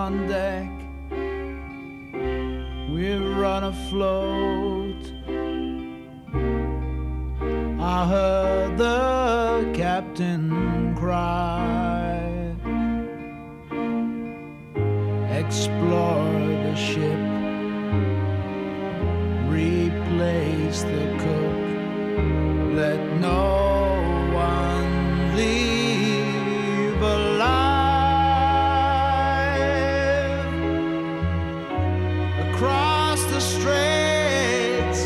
on deck. We've run afloat. I heard the captain cry. Explore the ship, replace the cook, let no one leave alive. Across the straits,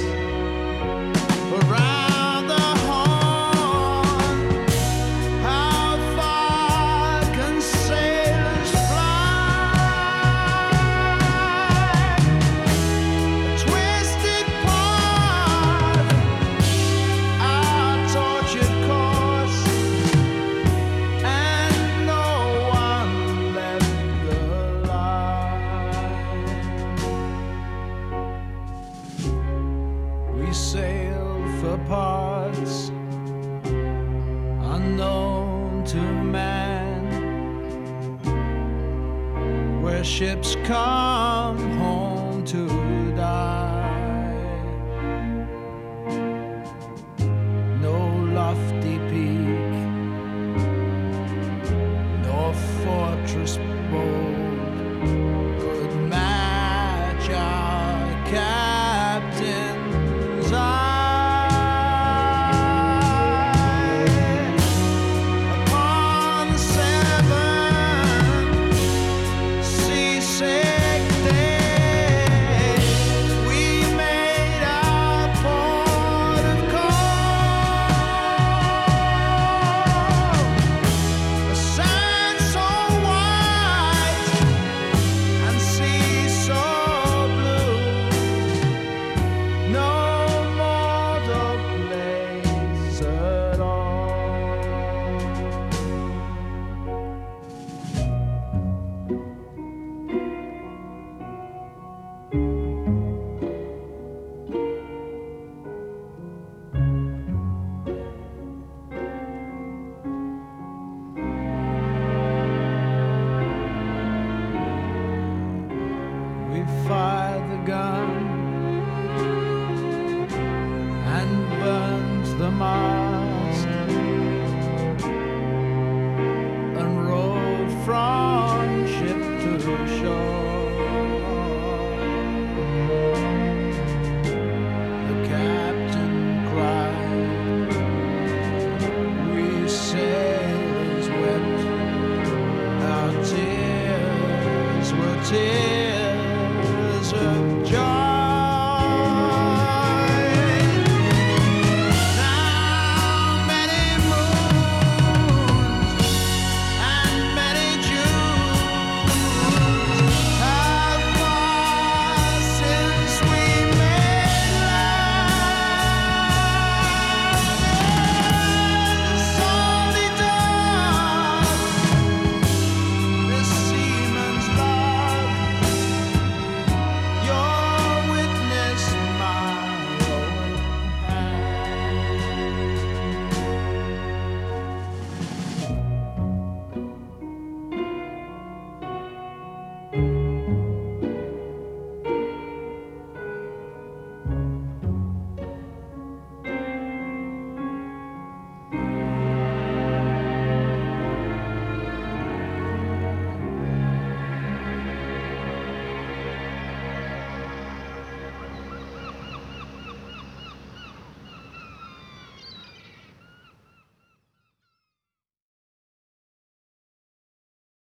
around the horn, how far can sailors fly? A twisted path, our tortured course, and no one left alive. We sail for parts unknown to man, where ships come home to